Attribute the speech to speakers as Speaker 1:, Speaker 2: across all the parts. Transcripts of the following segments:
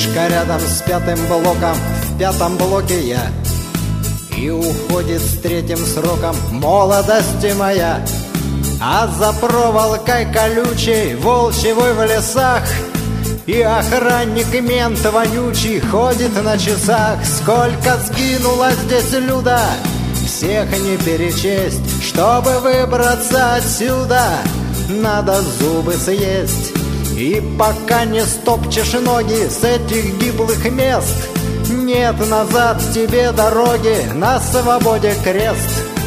Speaker 1: Вышка рядом с пятым блоком, в пятом блоке я. И уходит с третьим сроком молодости моя. А за проволокой колючей, волчьей в лесах, и охранник-мент вонючий ходит на часах. Сколько сгинуло здесь люда, всех не перечесть. Чтобы выбраться отсюда, надо зубы съесть. И пока не стопчешь ноги с этих гиблых мест, нет назад тебе дороги, на свободе крест.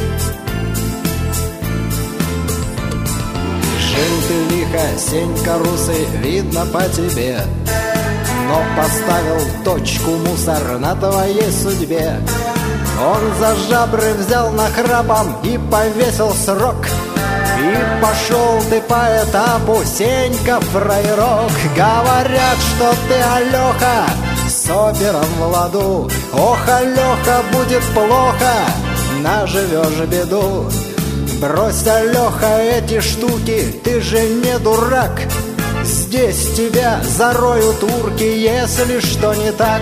Speaker 1: Жил ты лихо, Сенька русый, видно по тебе, но поставил точку мусор на твоей судьбе. Он за жабры взял нахрапом и повесил срок. И пошел ты по этапу, Сенька, фраерок. Говорят, что ты, Алёха, с опером в ладу. Ох, Алёха, будет плохо, наживешь беду. Брось, Алёха, эти штуки, ты же не дурак. Здесь тебя зароют урки, если что не так.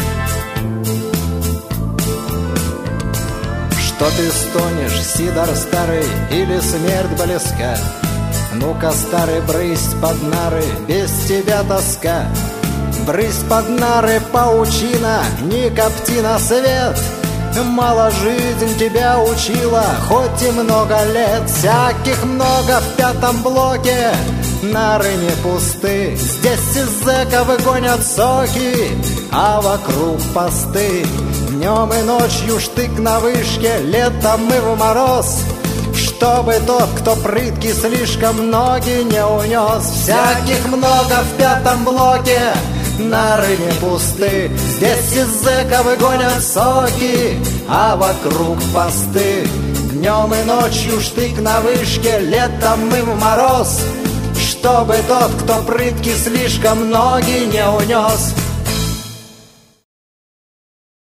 Speaker 1: Что ты стонешь, Сидор старый, или смерть близка? Ну-ка, старый, брысь под нары, без тебя тоска. Брысь под нары, паучина, не копти на свет. Мало жизнь тебя учила, хоть и много лет. Всяких много в пятом блоке, нары не пусты. Здесь из зэков гонят соки, а вокруг посты. Днем и ночью штык на вышке, летом и в мороз. Чтобы тот, кто прытки, слишком ноги не унес. Всяких много в пятом блоке, нары не пусты. Здесь из зэков гонят соки, а вокруг посты. Днем и ночью штык на вышке, летом и в мороз. Чтобы тот, кто прытки, слишком ноги не унес.